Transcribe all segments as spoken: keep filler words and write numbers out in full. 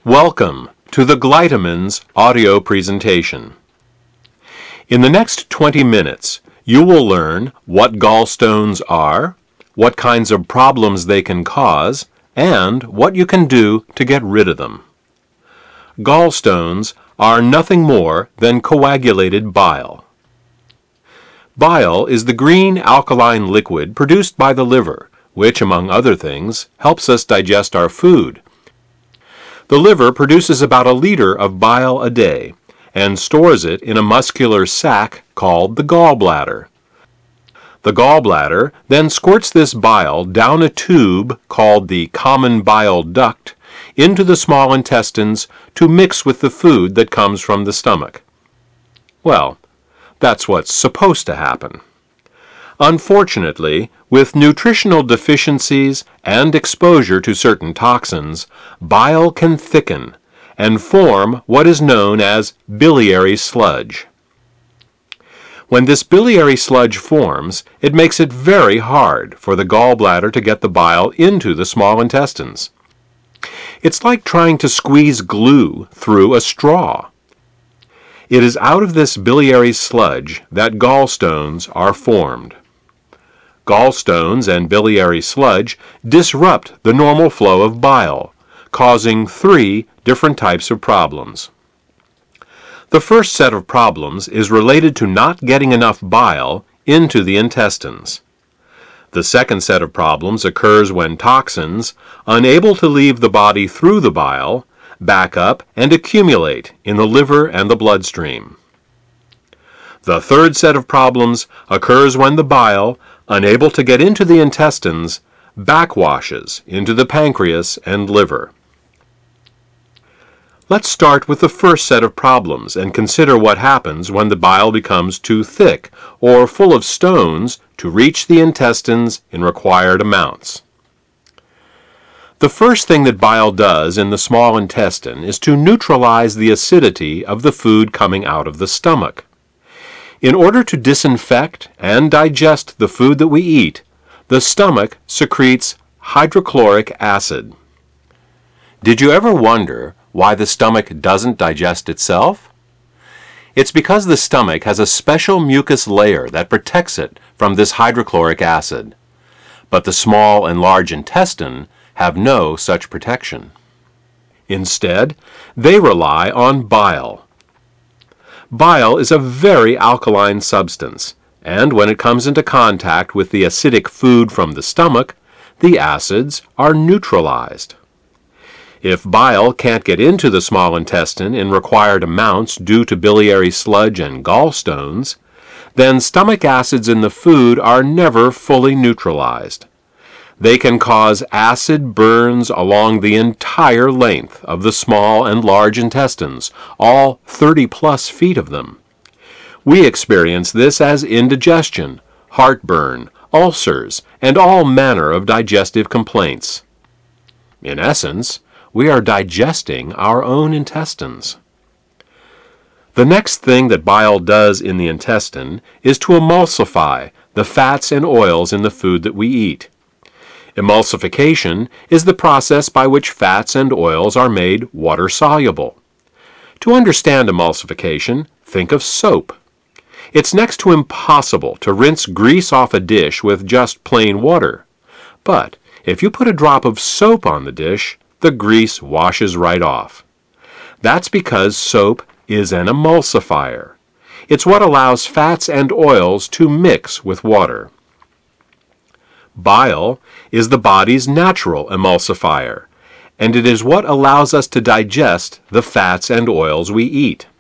Welcome to the Glytamins audio presentation. In the next twenty minutes, you will learn what gallstones are, what kinds of problems they can cause, and what you can do to get rid of them. Gallstones are nothing more than coagulated bile. Bile is the green alkaline liquid produced by the liver, which, among other things, helps us digest our food. The liver produces about a liter of bile a day and stores it in a muscular sac called the gallbladder. The gallbladder then squirts this bile down a tube called the common bile duct into the small intestines to mix with the food that comes from the stomach. Well, that's what's supposed to happen. Unfortunately, with nutritional deficiencies and exposure to certain toxins, bile can thicken and form what is known as biliary sludge. When this biliary sludge forms, it makes it very hard for the gallbladder to get the bile into the small intestines. It's like trying to squeeze glue through a straw. It is out of this biliary sludge that gallstones are formed. Gallstones and biliary sludge disrupt the normal flow of bile, causing three different types of problems. The first set of problems is related to not getting enough bile into the intestines. The second set of problems occurs when toxins, unable to leave the body through the bile, back up and accumulate in the liver and the bloodstream. The third set of problems occurs when the bile, unable to get into the intestines, backwashes into the pancreas and liver. Let's start with the first set of problems and consider what happens when the bile becomes too thick or full of stones to reach the intestines in required amounts. The first thing that bile does in the small intestine is to neutralize the acidity of the food coming out of the stomach. In order to disinfect and digest the food that we eat, the stomach secretes hydrochloric acid. Did you ever wonder why the stomach doesn't digest itself? It's because the stomach has a special mucus layer that protects it from this hydrochloric acid. But the small and large intestine have no such protection. Instead, they rely on bile. Bile is a very alkaline substance, and when it comes into contact with the acidic food from the stomach, the acids are neutralized. If bile can't get into the small intestine in required amounts due to biliary sludge and gallstones, then stomach acids in the food are never fully neutralized. They can cause acid burns along the entire length of the small and large intestines, all thirty plus feet of them. We experience this as indigestion, heartburn, ulcers, and all manner of digestive complaints. In essence, we are digesting our own intestines. The next thing that bile does in the intestine is to emulsify the fats and oils in the food that we eat. Emulsification is the process by which fats and oils are made water-soluble. To understand emulsification, think of soap. It's next to impossible to rinse grease off a dish with just plain water. But if you put a drop of soap on the dish, the grease washes right off. That's because soap is an emulsifier. It's what allows fats and oils to mix with water. Bile is the body's natural emulsifier, and it is what allows us to digest the fats and oils we eat.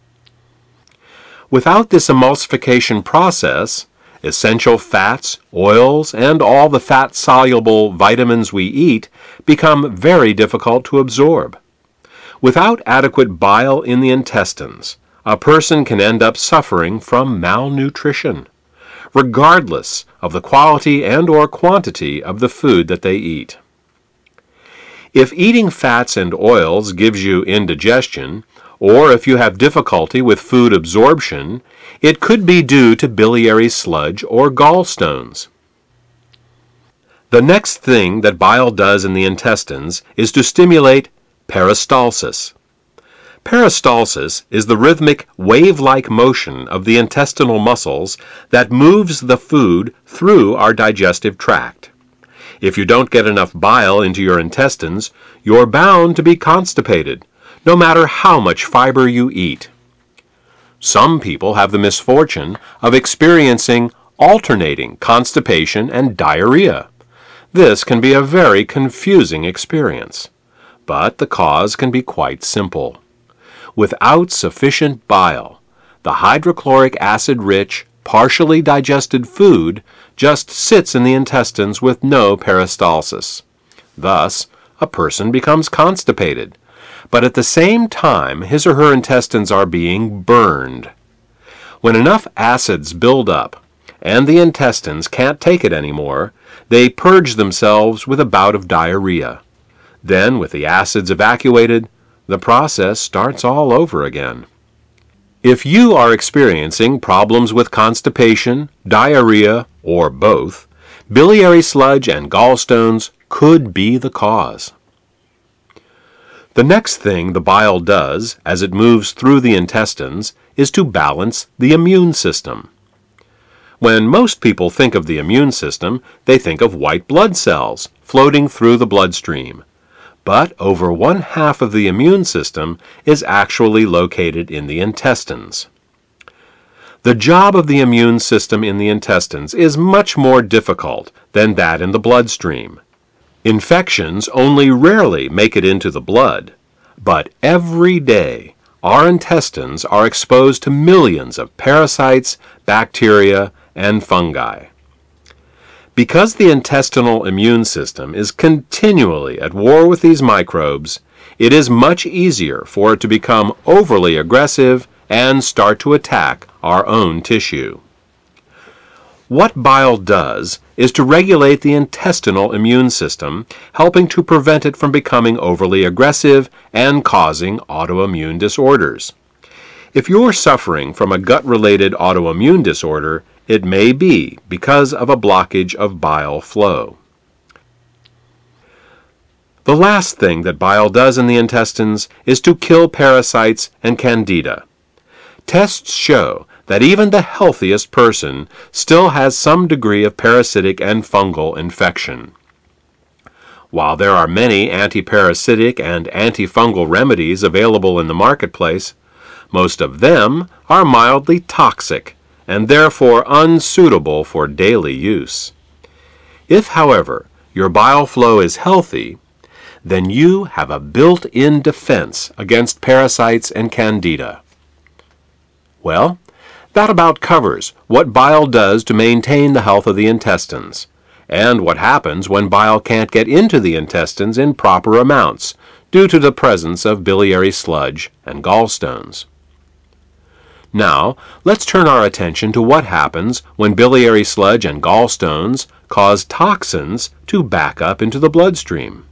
Without this emulsification process, essential fats, oils, and all the fat-soluble vitamins we eat become very difficult to absorb. Without adequate bile in the intestines, a person can end up suffering from malnutrition, regardless of the quality and or quantity of the food that they eat. If eating fats and oils gives you indigestion, or if you have difficulty with food absorption, it could be due to biliary sludge or gallstones. The next thing that bile does in the intestines is to stimulate Peristalsis. Peristalsis is the rhythmic, wave-like motion of the intestinal muscles that moves the food through our digestive tract. If you don't get enough bile into your intestines, you're bound to be constipated, no matter how much fiber you eat. Some people have the misfortune of experiencing alternating constipation and diarrhea. This can be a very confusing experience, but the cause can be quite simple. Without sufficient bile, the hydrochloric acid-rich, partially digested food just sits in the intestines with no peristalsis. Thus, a person becomes constipated, but at the same time his or her intestines are being burned. When enough acids build up and the intestines can't take it anymore, they purge themselves with a bout of diarrhea. Then, with the acids evacuated, the process starts all over again. If you are experiencing problems with constipation, diarrhea, or both, biliary sludge and gallstones could be the cause. The next thing the bile does as it moves through the intestines is to balance the immune system. When most people think of the immune system, they think of white blood cells floating through the bloodstream. But over one half of the immune system is actually located in the intestines. The job of the immune system in the intestines is much more difficult than that in the bloodstream. Infections only rarely make it into the blood, but every day our intestines are exposed to millions of parasites, bacteria, and fungi. Because the intestinal immune system is continually at war with these microbes, it is much easier for it to become overly aggressive and start to attack our own tissue. What bile does is to regulate the intestinal immune system, helping to prevent it from becoming overly aggressive and causing autoimmune disorders. If you're suffering from a gut-related autoimmune disorder, it may be because of a blockage of bile flow. The last thing that bile does in the intestines is to kill parasites and candida. Tests show that even the healthiest person still has some degree of parasitic and fungal infection. While there are many antiparasitic and antifungal remedies available in the marketplace, most of them are mildly toxic and therefore unsuitable for daily use. If, however, your bile flow is healthy, then you have a built-in defense against parasites and candida. Well, that about covers what bile does to maintain the health of the intestines, and what happens when bile can't get into the intestines in proper amounts due to the presence of biliary sludge and gallstones. Now, let's turn our attention to what happens when biliary sludge and gallstones cause toxins to back up into the bloodstream.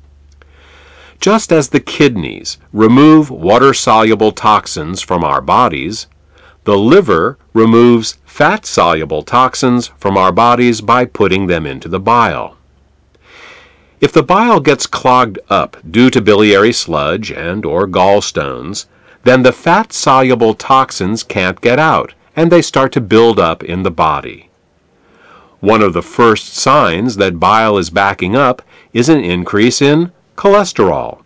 Just as the kidneys remove water-soluble toxins from our bodies, the liver removes fat-soluble toxins from our bodies by putting them into the bile. If the bile gets clogged up due to biliary sludge and or gallstones, then the fat-soluble toxins can't get out, and they start to build up in the body. One of the first signs that bile is backing up is an increase in cholesterol.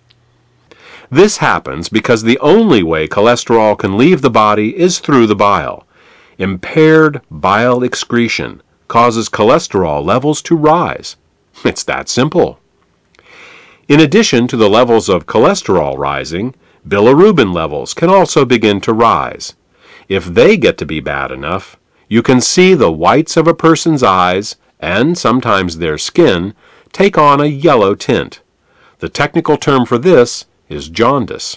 This happens because the only way cholesterol can leave the body is through the bile. Impaired bile excretion causes cholesterol levels to rise. It's that simple. In addition to the levels of cholesterol rising, bilirubin levels can also begin to rise. If they get to be bad enough, you can see the whites of a person's eyes, and sometimes their skin, take on a yellow tint. The technical term for this is jaundice.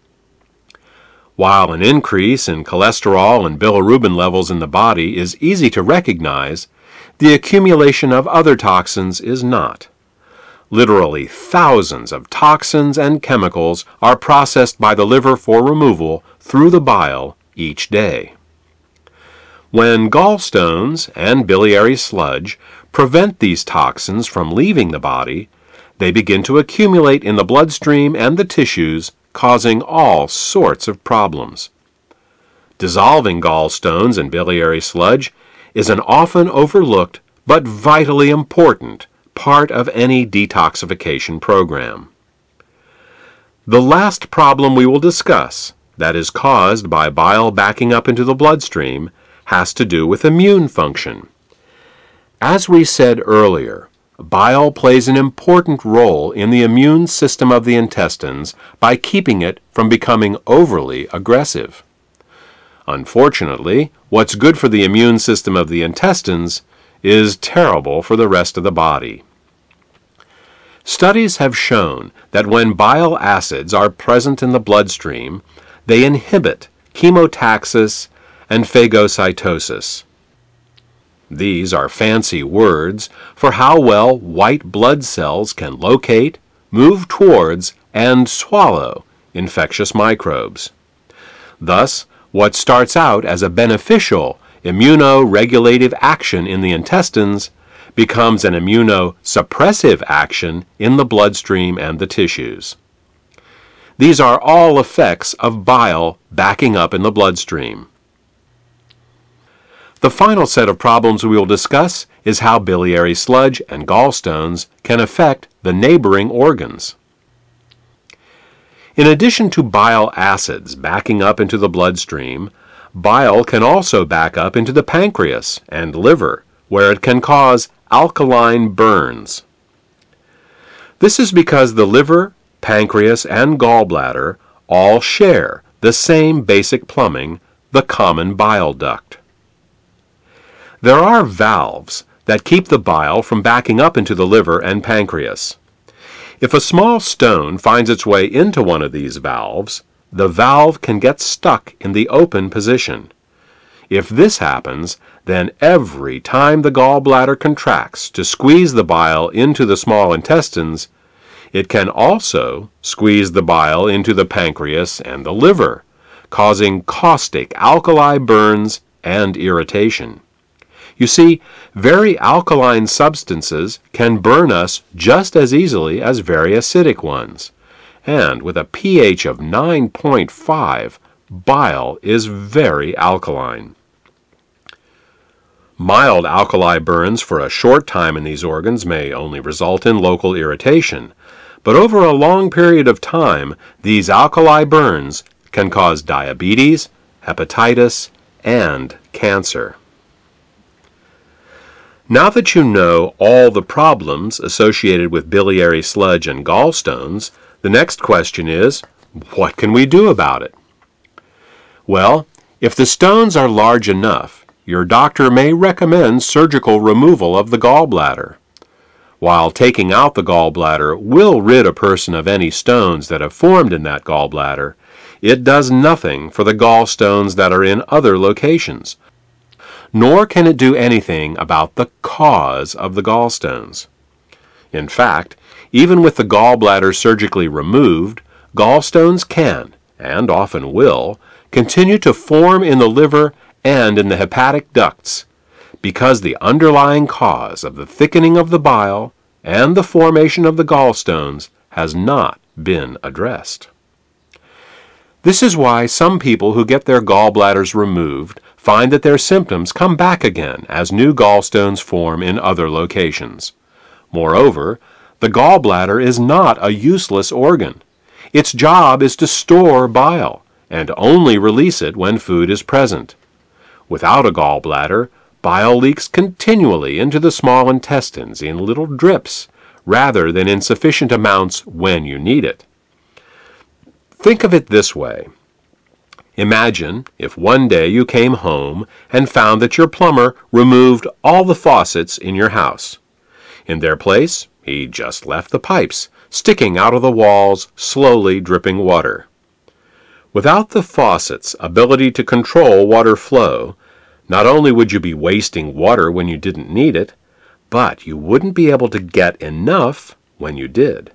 While an increase in cholesterol and bilirubin levels in the body is easy to recognize, the accumulation of other toxins is not. Literally thousands of toxins and chemicals are processed by the liver for removal through the bile each day. When gallstones and biliary sludge prevent these toxins from leaving the body, They begin to accumulate in the bloodstream and the tissues, causing all sorts of problems. Dissolving gallstones in biliary sludge is an often overlooked but vitally important part of any detoxification program. The last problem we will discuss, that is caused by bile backing up into the bloodstream, has to do with immune function. As we said earlier, bile plays an important role in the immune system of the intestines by keeping it from becoming overly aggressive. Unfortunately, what's good for the immune system of the intestines is terrible for the rest of the body. Studies have shown that when bile acids are present in the bloodstream, they inhibit chemotaxis and phagocytosis. These are fancy words for how well white blood cells can locate, move towards, and swallow infectious microbes. Thus, what starts out as a beneficial immunoregulative action in the intestines becomes an immunosuppressive action in the bloodstream and the tissues. These are all effects of bile backing up in the bloodstream. The final set of problems we will discuss is how biliary sludge and gallstones can affect the neighboring organs. In addition to bile acids backing up into the bloodstream, bile can also back up into the pancreas and liver, where it can cause alkaline burns. This is because the liver, pancreas, and gallbladder all share the same basic plumbing, the common bile duct. There are valves that keep the bile from backing up into the liver and pancreas. If a small stone finds its way into one of these valves, the valve can get stuck in the open position. If this happens, then every time the gallbladder contracts to squeeze the bile into the small intestines, it can also squeeze the bile into the pancreas and the liver, causing caustic alkali burns and irritation. You see, very alkaline substances can burn us just as easily as very acidic ones. And with a pH of nine point five, bile is very alkaline. Mild alkali burns for a short time in these organs may only result in local irritation, but over a long period of time, these alkali burns can cause diabetes, hepatitis, and cancer. Now that you know all the problems associated with biliary sludge and gallstones, the next question is, what can we do about it? Well, if the stones are large enough, your doctor may recommend surgical removal of the gallbladder. While taking out the gallbladder will rid a person of any stones that have formed in that gallbladder, it does nothing for the gallstones that are in other locations, nor can it do anything about the cause of the gallstones. In fact, even with the gallbladder surgically removed, gallstones can, and often will, continue to form in the liver and in the hepatic ducts because the underlying cause of the thickening of the bile and the formation of the gallstones has not been addressed. This is why some people who get their gallbladders removed find that their symptoms come back again as new gallstones form in other locations. Moreover, the gallbladder is not a useless organ. Its job is to store bile and only release it when food is present. Without a gallbladder, bile leaks continually into the small intestines in little drips rather than in sufficient amounts when you need it. Think of it this way. Imagine if one day you came home and found that your plumber removed all the faucets in your house. In their place, he just left the pipes sticking out of the walls, slowly dripping water. Without the faucet's ability to control water flow, not only would you be wasting water when you didn't need it, but you wouldn't be able to get enough when you did.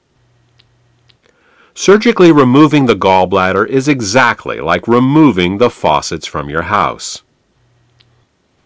Surgically removing the gallbladder is exactly like removing the faucets from your house.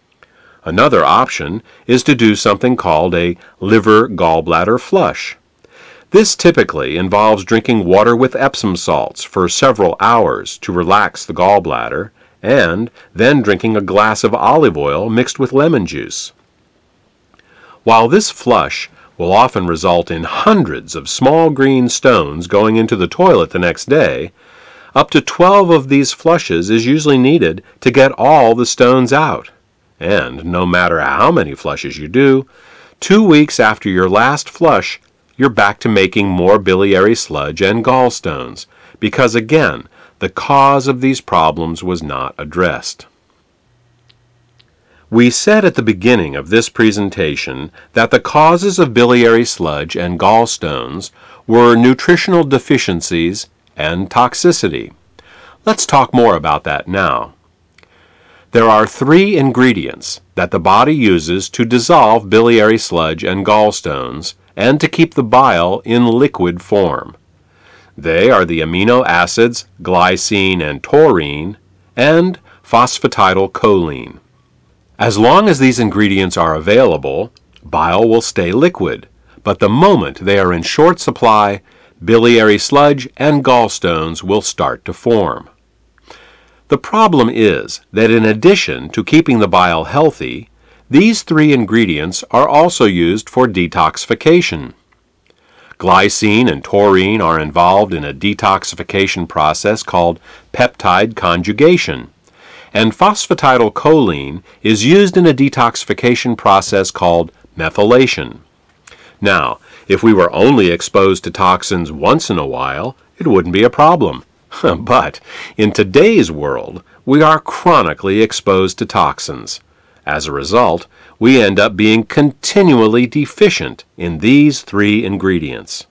Another option is to do something called a liver gallbladder flush. This typically involves drinking water with Epsom salts for several hours to relax the gallbladder, and then drinking a glass of olive oil mixed with lemon juice. While this flush will often result in hundreds of small green stones going into the toilet the next day, up to twelve of these flushes is usually needed to get all the stones out. And no matter how many flushes you do, two weeks after your last flush, you're back to making more biliary sludge and gallstones, because again, the cause of these problems was not addressed. We said at the beginning of this presentation that the causes of biliary sludge and gallstones were nutritional deficiencies and toxicity. Let's talk more about that now. There are three ingredients that the body uses to dissolve biliary sludge and gallstones and to keep the bile in liquid form. They are the amino acids glycine and taurine and phosphatidylcholine. As long as these ingredients are available, bile will stay liquid, but the moment they are in short supply, biliary sludge and gallstones will start to form. The problem is that in addition to keeping the bile healthy, these three ingredients are also used for detoxification. Glycine and taurine are involved in a detoxification process called peptide conjugation, and phosphatidylcholine is used in a detoxification process called methylation. Now, if we were only exposed to toxins once in a while, it wouldn't be a problem. But in today's world, we are chronically exposed to toxins. As a result, we end up being continually deficient in these three ingredients.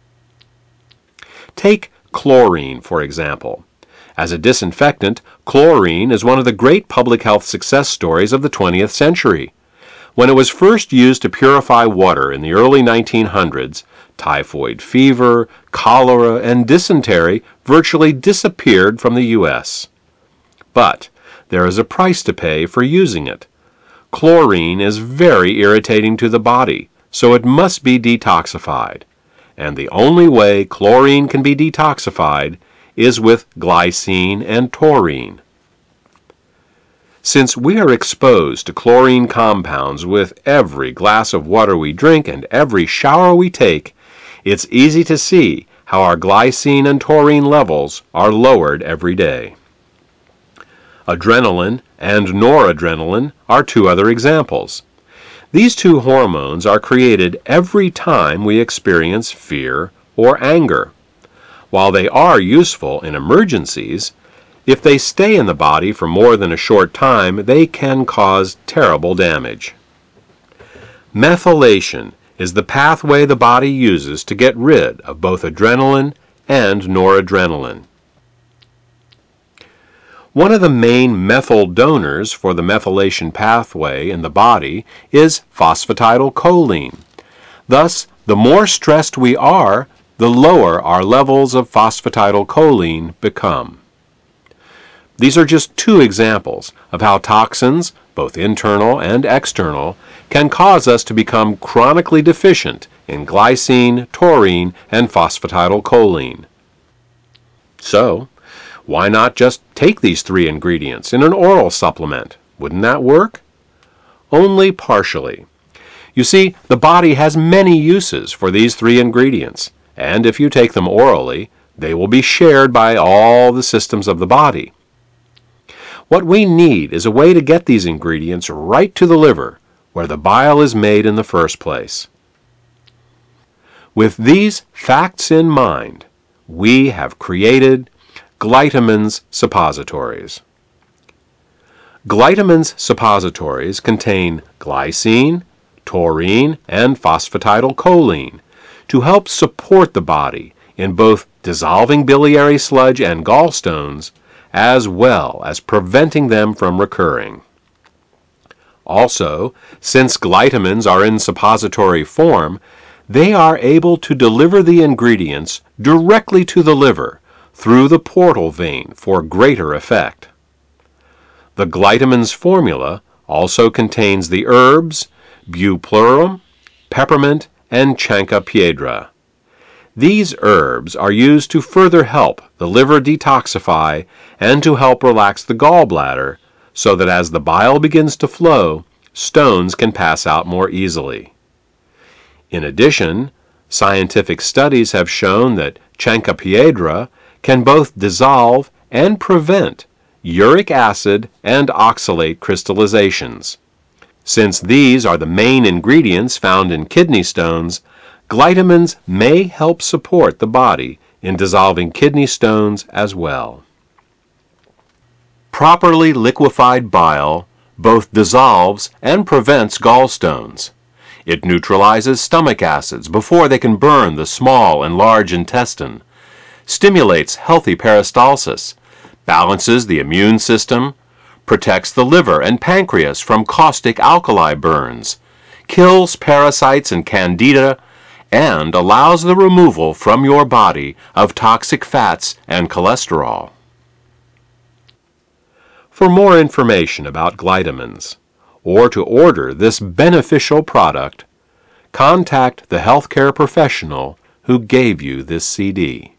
Take chlorine, for example. As a disinfectant, chlorine is one of the great public health success stories of the twentieth century. When it was first used to purify water in the early nineteen hundreds, typhoid fever, cholera, and dysentery virtually disappeared from the U S. But there is a price to pay for using it. Chlorine is very irritating to the body, so it must be detoxified. And the only way chlorine can be detoxified is with glycine and taurine. Since we are exposed to chlorine compounds with every glass of water we drink and every shower we take, it's easy to see how our glycine and taurine levels are lowered every day. Adrenaline and noradrenaline are two other examples. These two hormones are created every time we experience fear or anger. While they are useful in emergencies, if they stay in the body for more than a short time, they can cause terrible damage. Methylation is the pathway the body uses to get rid of both adrenaline and noradrenaline. One of the main methyl donors for the methylation pathway in the body is phosphatidylcholine. Thus, the more stressed we are, the lower our levels of phosphatidylcholine become. These are just two examples of how toxins, both internal and external, can cause us to become chronically deficient in glycine, taurine, and phosphatidylcholine. So, why not just take these three ingredients in an oral supplement? Wouldn't that work? Only partially. You see, the body has many uses for these three ingredients, and if you take them orally, they will be shared by all the systems of the body. What we need is a way to get these ingredients right to the liver, where the bile is made in the first place. With these facts in mind, we have created Glytamins suppositories. Glytamins suppositories contain glycine, taurine, and phosphatidylcholine to help support the body in both dissolving biliary sludge and gallstones, as well as preventing them from recurring. Also, since glytamins are in suppository form, they are able to deliver the ingredients directly to the liver through the portal vein for greater effect. The Glytamins formula also contains the herbs bupleurum, peppermint, and chancropiedra. These herbs are used to further help the liver detoxify and to help relax the gallbladder so that as the bile begins to flow, stones can pass out more easily. In addition, scientific studies have shown that Chancropiedra can both dissolve and prevent uric acid and oxalate crystallizations. Since these are the main ingredients found in kidney stones, glytamins may help support the body in dissolving kidney stones as well. Properly liquefied bile both dissolves and prevents gallstones. It neutralizes stomach acids before they can burn the small and large intestine, stimulates healthy peristalsis, balances the immune system, protects the liver and pancreas from caustic alkali burns, kills parasites and candida, and allows the removal from your body of toxic fats and cholesterol. For more information about glytamins, or to order this beneficial product, contact the healthcare professional who gave you this C D.